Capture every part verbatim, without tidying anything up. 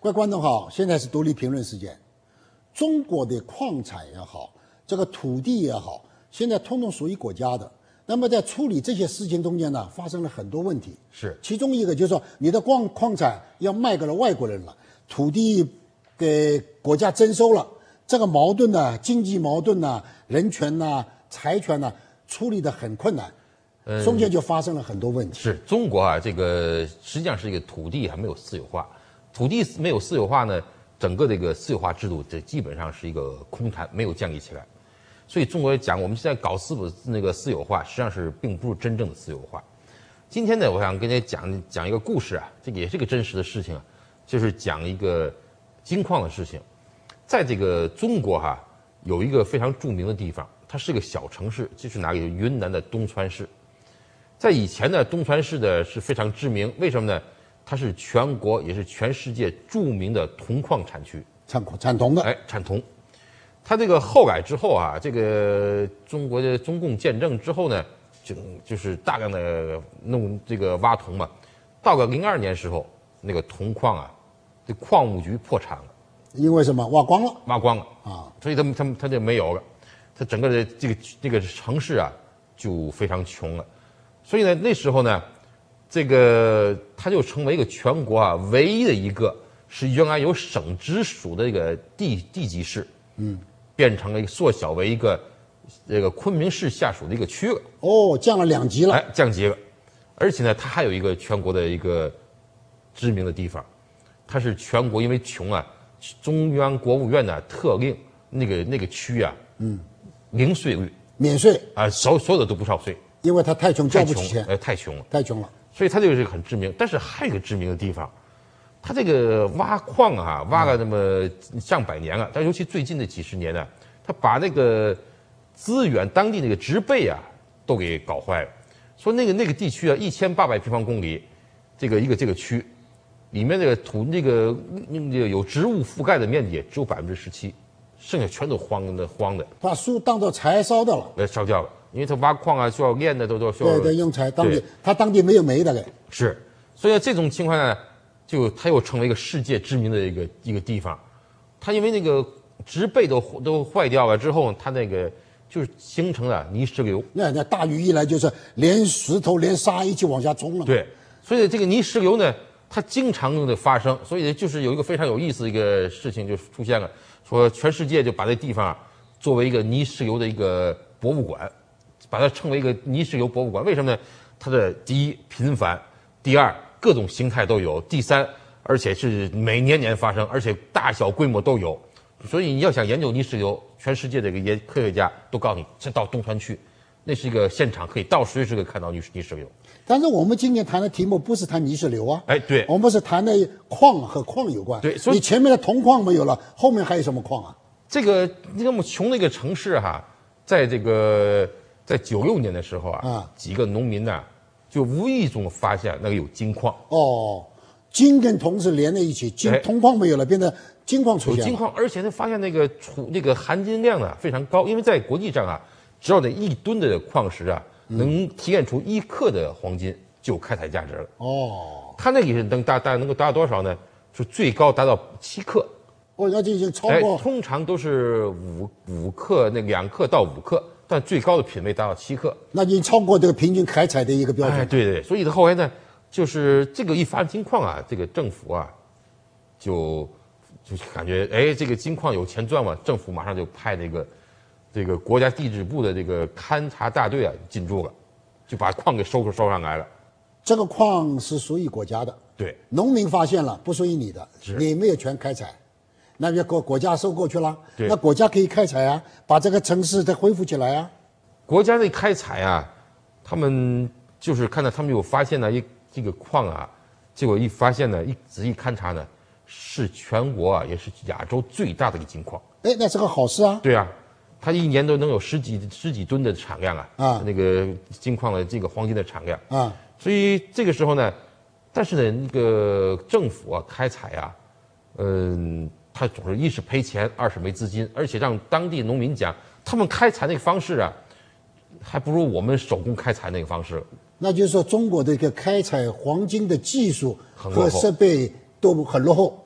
各位观众好，现在是独立评论时间。中国的矿产也好，这个土地也好，现在通通属于国家的。那么在处理这些事情中间呢，发生了很多问题。 是， 其中一个就是说，你的矿矿产要卖给了外国人了，土地给国家征收了，这个矛盾呢，经济矛盾呢，人权呐、财权呐，处理得很困难。 嗯， 中间就发生了很多问题。 是中国啊，这个实际上是一个土地还没有私有化，土地没有私有化呢，整个这个私有化制度这基本上是一个空谈，没有建立起来。所以中国讲，我们现在搞私那个私有化，实际上是并不是真正的私有化。今天呢，我想跟大家讲讲一个故事啊，这个也是个真实的事情啊，就是讲一个金矿的事情。在这个中国哈、啊，有一个非常著名的地方，它是个小城市，就是哪里？云南的东川市。在以前呢，东川市的是非常知名，为什么呢？它是全国也是全世界著名的铜矿产区， 产产铜的， 哎，产铜。它这个后改之后啊，这个中国的中共建政之后呢，就就是大量的弄这个挖铜嘛。到个零二年时候，那个铜矿啊，这矿务局破产了， 因为什么？挖光了， 挖光了啊， 所以他们他们他就没有了，它整个的这个这个城市啊就非常穷了。所以呢，那时候呢，这个它就成为一个全国啊唯一的一个是原来有省直属的这个地地级市，嗯，变成了一个缩小为一个这个昆明市下属的一个区了。 哦，降了两级了， 哎，降级了。而且呢，它还有一个全国的一个知名的地方，它是全国因为穷啊，中央国务院呢特令那个那个区啊，嗯，零税率， 免税啊，所所有的都不少税。 因为他太穷，交不起钱， 呃，太穷了， 太穷了， 所以它这个是很知名。但是还有一个知名的地方，它这个挖矿啊，挖了那么上百年了，但尤其最近的几十年呢，它把那个资源当地那个植被啊都给搞坏了。说那个那个地区啊，一千八百平方公里，这个一个这个区，里面这个土那个那个有植物覆盖的面积只有百分之十七，剩下全都荒的荒的， 把树当做柴烧的了， 呃，烧掉了。因为它挖矿啊，需要炼的都都需要。 对对，用柴，当地他当地没有煤的嘞。 是，所以这种情况呢，就它又成为一个世界知名的一个一个地方。它因为那个植被都都坏掉了之后，它那个就是形成了泥石流。 那那大雨一来，就是连石头连沙一起往下冲了。 对，所以这个泥石流呢，它经常的发生，所以就是有一个非常有意思的一个事情就出现了，说全世界就把这地方作为一个泥石流的一个博物馆。把它称为一个泥石流博物馆，为什么呢？它的第一频繁，第二各种形态都有，第三而且是每年年发生，而且大小规模都有。所以你要想研究泥石流，全世界这个研科学家都告诉你，这到东川去，那是一个现场，可以到随时可以看到泥泥石流。 但是我们今天谈的题目不是谈泥石流啊， 哎，对， 我们是谈的矿和矿有关。 对，所以你前面的铜矿没有了，后面还有什么矿啊？ 这个那么穷的一个城市哈，在这个。在九六年的时候啊，啊几个农民呢、啊，就无意中发现那个有金矿。 哦，金跟铜是连在一起，金、哎、铜矿没有了，变成金矿出现了。 有金矿，而且他发现那个储那个含金量呢非常高，因为在国际上啊，只要那一吨的矿石啊，嗯、能提炼出一克的黄金，就有开采价值了。 哦， 它那个是能达达能够达到多少呢？就最高达到七克。 哦，那就已经超过。 哎，通常都是五五克，那两克到五克。但最高的品位达到七克， 那已经超过这个平均开采的一个标准。 哎，对对，所以后来呢，就是这个一发现金矿啊，这个政府啊，就就感觉哎，这个金矿有钱赚嘛，政府马上就派那个这个国家地质部的这个勘察大队啊进驻了，就把矿给收收上来了。 这个矿是属于国家的， 对， 农民发现了不属于你的，你没有权开采。那边国国家收过去了，那国家可以开采啊，把这个城市再恢复起来啊。 国家的开采啊，他们就是看到他们有发现呢一这个矿啊，结果一发现呢，一仔细勘察呢，是全国啊也是亚洲最大的一个金矿。 哎，那是个好事啊。 对啊，它一年都能有十几十几吨的产量啊，啊，那个金矿的这个黄金的产量啊。所以这个时候呢，但是呢，那个政府啊开采啊，嗯。他总是一是赔钱，二是没资金，而且让当地农民讲，他们开采那个方式啊，还不如我们手工开采那个方式。 那就是说，中国的一个开采黄金的技术和设备都很落后。 对，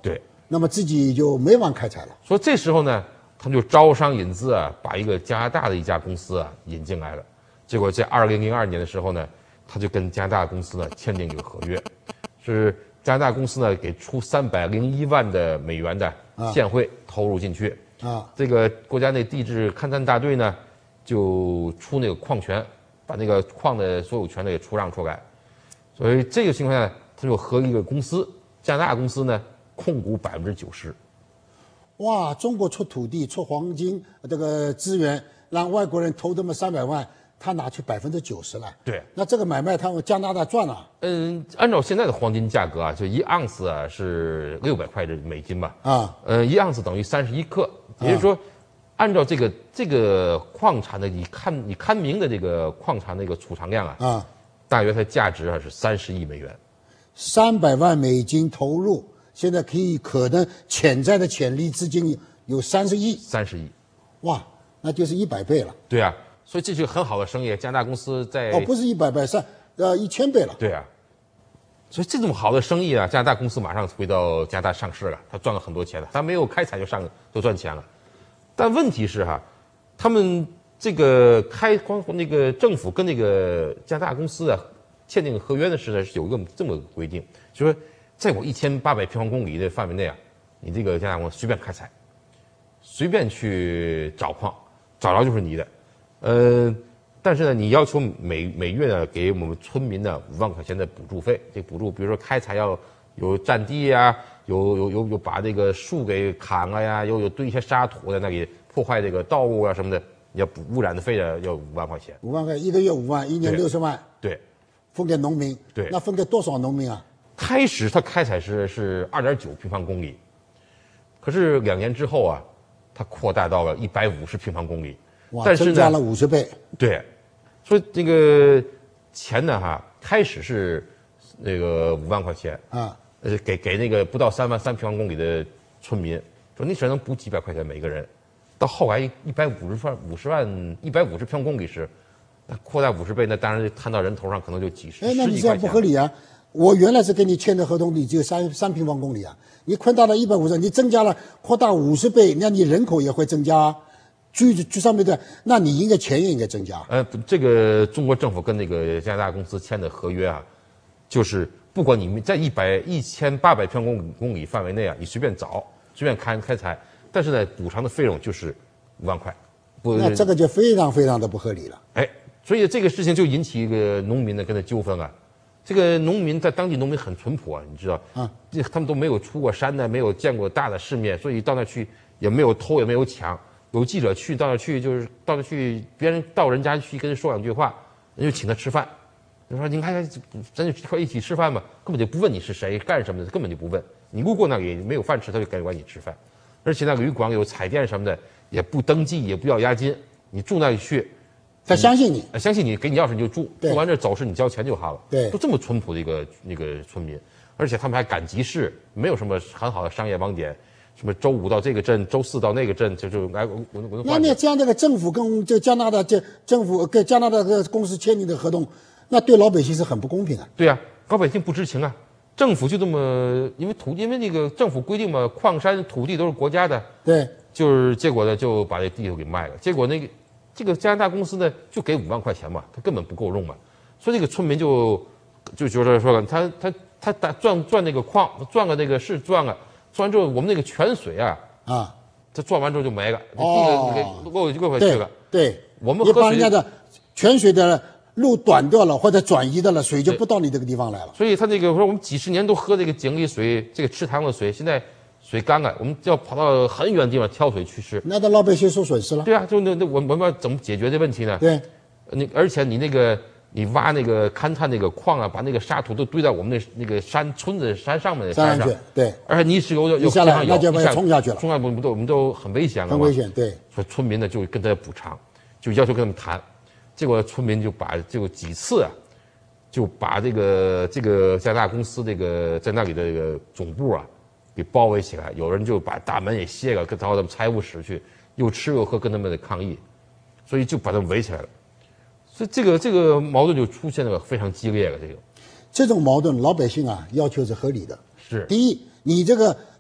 那么自己就没法开采了。 所以这时候呢，他们就招商引资啊，把一个加拿大的一家公司啊引进来了。结果在二零零二年的时候呢，他就跟加拿大公司呢签订一个合约，是加拿大公司呢给出三百零一万的美元的现汇投入进去啊。 这个国家那地质勘探大队呢，就出那个矿权，把那个矿的所有权呢给出让出来。所以这个情况下，他就和一个公司，加拿大公司呢控股百分之九十。 哇，中国出土地、出黄金这个资源，让外国人投这么三百万，他拿去百分之九十了。 对， 那这个买卖他们加拿大赚了。 嗯，按照现在的黄金价格啊，就一盎司啊是六百块的美金吧。 啊， 呃，一盎司等于三十一克，也就是说，按照这个这个矿产的你看你看明的这个矿产那个储藏量啊， 啊， 大约它价值啊是三十亿美元。 三百万美金投入，现在可以可能潜在的潜力资金有三十亿。 三十亿， 哇，那就是一百倍了。 对啊，所以这是个很好的生意。加拿大公司在哦，不是一百倍，是呃一千倍了。 对啊，所以这种好的生意啊，加拿大公司马上回到加拿大上市了，他赚了很多钱了。他没有开采就上就赚钱了，但问题是哈，他们这个开光那个政府跟那个加拿大公司啊签订合约的时候是有一个这么个规定，就是说在我一千八百平方公里的范围内啊，你这个加拿大公司随便开采，随便去找矿，找着就是你的。呃，但是呢，你要求每每月呢给我们村民呢五万块钱的补助费。这补助，比如说开采要有占地呀，有有有有把这个树给砍了呀，有有堆一些沙土在那里破坏这个道路啊什么的，你要补污染的费要要五万块钱。 五万块，一个月五万，一年六十万。 对。 分给农民， 对， 那分给多少农民啊？ 开始他开采是是二点九平方公里，可是两年之后啊，它扩大到了一百五十平方公里， 哇， 但是呢， 增加了五十倍。 对，所以这个钱呢哈，开始是那个五万块钱啊， 呃，给给那个不到三万三平方公里的村民，说你只能补几百块钱每个人，到后来一百五十万五十万一百五十平方公里时。扩大五十倍，那当然摊到人头上可能就几十。 哎，那你这样不合理啊！我原来是跟你签的合同里只有三三平方公里啊，你扩大了一百五十，你增加了扩大五十倍，那你人口也会增加，居居上面的，那你应该钱也应该增加。 呃，这个中国政府跟那个加拿大公司签的合约啊，就是不管你们在一百一千八百平方公里公里范围内啊，你随便找，随便开开采，但是呢，补偿的费用就是五万块。不， 那这个就非常非常的不合理了。 哎。所以这个事情就引起一个农民的跟他纠纷啊。这个农民在当地农民很淳朴啊，你知道啊，这他们都没有出过山的，没有见过大的世面，所以到那去也没有偷也没有抢。有记者去到那去就是到那去，别人到人家去跟人说两句话，人就请他吃饭。就说你看，咱就一块一起吃饭吧，根本就不问你是谁干什么的，根本就不问。你路过那里没有饭吃，他就赶紧管你吃饭。而且那个旅馆有彩电什么的，也不登记，也不要押金，你住那里去。 他相信你， 相信你，给你钥匙你就住，住完这走时你交钱就好了。 对， 都这么淳朴的一个那个村民，而且他们还赶集市，没有什么很好的商业网点，什么周五到这个镇，周四到那个镇，就就哎我我我。 那你这样这个政府跟这加拿大这政府跟加拿大的公司签订的合同，那对老百姓是很不公平啊。 对呀、啊，老百姓不知情啊，政府就这么因为土因为那个政府规定嘛，矿山土地都是国家的， 对， 就是结果呢就把这地头给卖了，结果那个。这个加拿大公司呢，就给五万块钱嘛，他根本不够用嘛，所以这个村民就就觉得说，他他他打钻钻那个矿，钻个那个是钻了，钻完之后我们那个泉水啊啊，他钻完之后就没了， 哦， 这个给给回去了。 对， 我们喝水人家的泉水的路短掉了或者转移的了，水就不到你这个地方来了。 所以他这个说我们几十年都喝这个井里水，这个池塘的水，现在。水干了，我们就要跑到很远的地方挑水去吃， 那的老百姓受损失了。 对啊，就那那我我们要怎么解决这问题呢？ 对， 你而且你那个你挖那个勘探那个矿啊，把那个沙土都堆在我们那那个山村子山上面的山上， 对， 而且泥石流又下来，那就把它冲下去了， 冲下去我们都我们都很危险了， 很危险，对。 所以村民呢就跟他补偿，就要求跟他们谈，结果村民就把就几次啊，就把这个这个加拿大公司这个在那里的这个总部啊。给包围起来，有人就把大门也卸了，跟到他们财务室去，又吃又喝，跟他们的抗议，所以就把他们围起来了。所以这个这个矛盾就出现了非常激烈了。这个这种矛盾，老百姓啊要求是合理的。 是第一，你这个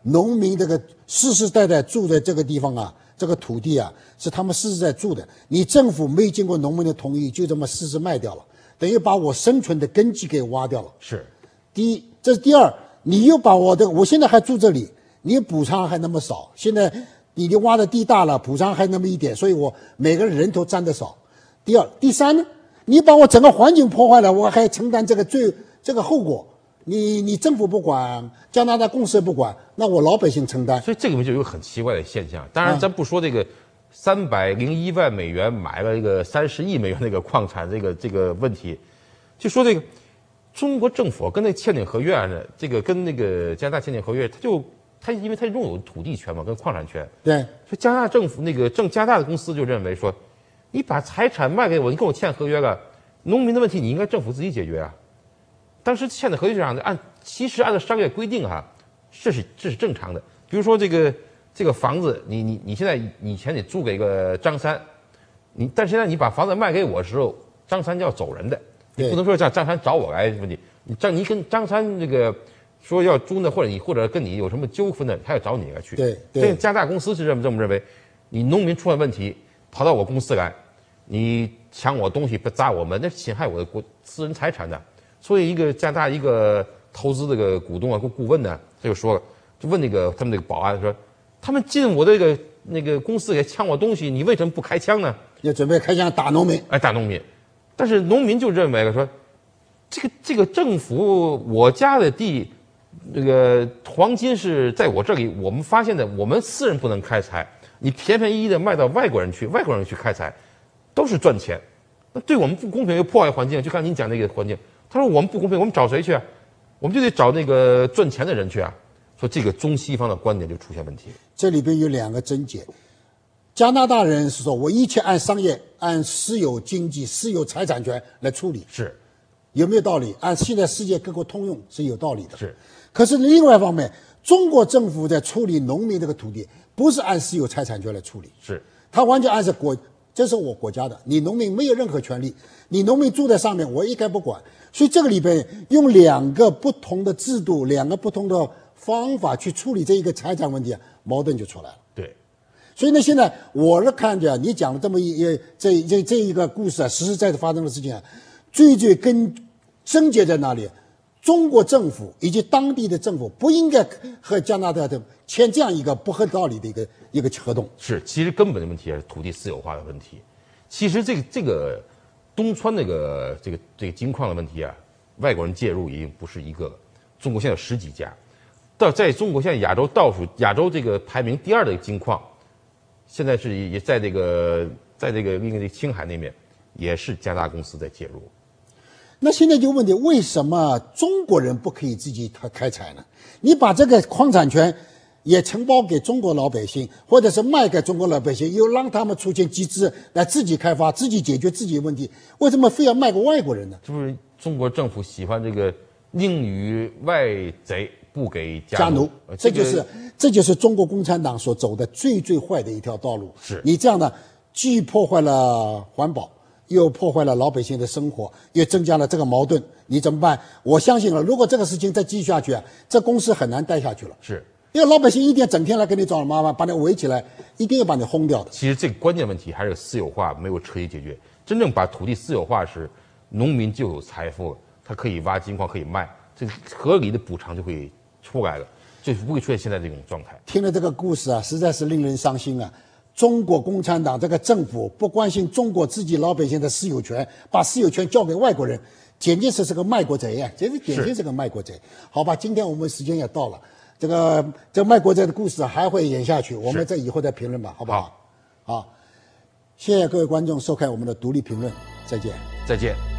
农民这个世世代代住在这个地方啊，这个土地啊是他们世世代住的，你政府没经过农民的同意就这么私自卖掉了，等于把我生存的根基给挖掉了。 是， 第一，这是第二，你又把我的，我现在还住这里，你补偿还那么少，现在你的挖的地大了，补偿还那么一点，所以我每个人头占得少。第二，第三呢，你把我整个环境破坏了，我还承担这个罪这个后果。你你政府不管，加拿大公司不管，那我老百姓承担。 所以这里面就有个很奇怪的现象。当然，咱不说这个三百零一万美元买了一个三十亿美元那个矿产这个这个问题，就说这个中国政府跟那签订合约啊，这个跟那个加拿大签订合约，他就他因为他拥有土地权嘛，跟矿产权。 对， 所以加拿大政府那个正加拿大的公司就认为说，你把财产卖给我，你跟我签合约了，农民的问题你应该政府自己解决啊。当时签的合约上按其实按照商业规定哈、啊，这是这是正常的。比如说这个这个房子，你你你现在以前你租给个张三，你但现在你把房子卖给我的时候，张三就要走人的，你不能说让张三找我来问题。你张你跟张三这个说要租呢，或者你或者跟你有什么纠纷呢，他要找你来去。 对对。 这加拿大公司是这么这么认为，你农民出了问题，跑到我公司来，你抢我东西不砸我们，那侵害我的国私人财产的。所以一个加拿大一个投资这个股东啊，顾顾问呢，他就说了，就问那个他们那个保安说，他们进我这个那个公司给抢我东西，你为什么不开枪呢？ 要准备开枪打农民， 哎，打农民。但是农民就认为了说，这个这个政府我家的地，这个黄金是在我这里，我们发现的，我们私人不能开采，你便便宜宜的卖到外国人去，外国人去开采，都是赚钱，那对我们不公平又破坏环境，就看您讲那个环境。他说我们不公平，我们找谁去啊？我们就得找那个赚钱的人去啊。说这个中西方的观点就出现问题。 这里边有两个症结。加拿大人是说我一切按商业、按私有经济、私有财产权来处理， 是有没有道理？按现在世界各国通用是有道理的。 是。 可是另外一方面，中国政府在处理农民这个土地，不是按私有财产权来处理， 是他完全按照国，这是我国家的，你农民没有任何权利，你农民住在上面，我一概不管。所以这个里边用两个不同的制度、两个不同的方法去处理这一个财产问题，矛盾就出来了。 对。 所以呢，现在我是看着你讲了这么一这这这一个故事啊，实实在在发生的事情啊，最最根症结在哪里？中国政府以及当地的政府不应该和加拿大的签这样一个不合道理的一个一个合同。 是，其实根本的问题是土地私有化的问题。其实这个这个东川那个这个这个金矿的问题啊，外国人介入已经不是一个了，中国现在有十几家，到在中国现在亚洲倒数亚洲这个排名第二的金矿，现在是也在这个在这个那个青海那边，也是加拿大公司在介入。 那现在就问题，为什么中国人不可以自己开开采呢？你把这个矿产权也承包给中国老百姓，或者是卖给中国老百姓，又让他们出现机制来自己开发、自己解决自己的问题，为什么非要卖给外国人呢？ 是不是中国政府喜欢这个宁与外贼，不给家奴？ 呃、 这就是、这个、这就是中国共产党所走的最最坏的一条道路。 是你这样的，既破坏了环保，又破坏了老百姓的生活，也增加了这个矛盾，你怎么办？我相信了，如果这个事情再继续下去啊，这公司很难待下去了。 是， 因为老百姓一定整天来给你找麻烦，把你围起来，一定要把你轰掉的。 其实这个关键问题还是私有化没有彻底解决。真正把土地私有化时，农民就有财富了，他可以挖金矿，可以卖，这个合理的补偿就会出来了，就不会出现现在这种状态。 听了这个故事啊，实在是令人伤心啊！中国共产党这个政府不关心中国自己老百姓的私有权，把私有权交给外国人，简直是是个卖国贼啊！简直典型是个卖国贼。好吧，今天我们时间也到了，这个这个卖国贼的故事还会演下去，我们在以后再评论吧，好不好？好，谢谢各位观众收看我们的独立评论，再见， 再见。